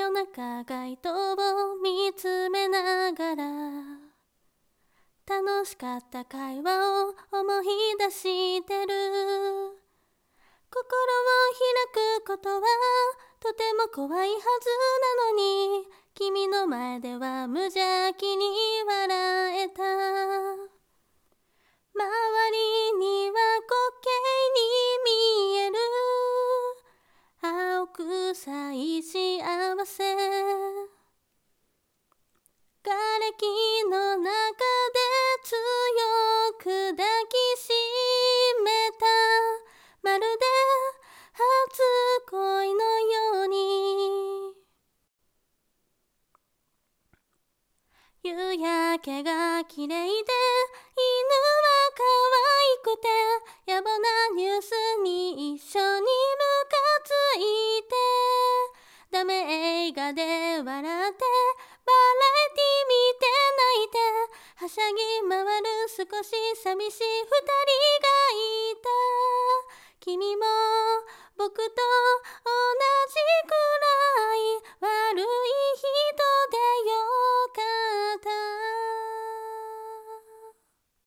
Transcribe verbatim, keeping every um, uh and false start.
夜中街灯を見つめながら楽しかった会話を思い出してる。心を開くことはとても怖いはずなのに、君の前では無邪気に笑えた。周りには滑稽に見える青臭い幸せ。瓦礫の中で強く抱きしめた、まるで初恋のように。夕焼けが綺麗で犬は可愛くて、野暮なニュースに一緒にムカついて、ダメ映画で笑ってバラエティ見て泣いて、はしゃぎ回る少し寂しい二人がいた。君も僕と同じくら